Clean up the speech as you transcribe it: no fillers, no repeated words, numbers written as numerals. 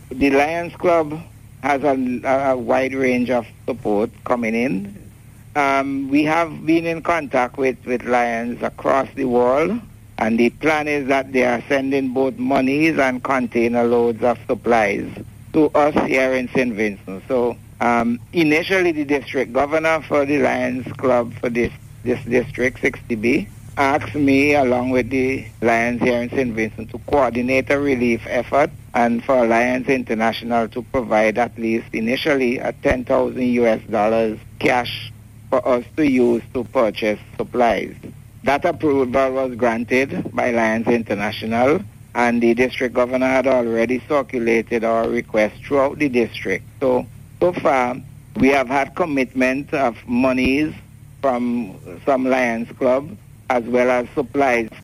The Lions Club has a wide range of support coming in. We have been in contact with Lions across the world, and the plan is that they are sending both monies and container loads of supplies to us here in St. Vincent. So initially the district governor for the Lions Club for this district, 60B, asked me, along with the Lions here in St. Vincent, to coordinate a relief effort and for Lions International to provide at least initially a $10,000 cash for us to use to purchase supplies. That approval was granted by Lions International, and the district governor had already circulated our request throughout the district. So far, we have had commitment of monies from some Lions Club, as well as supplies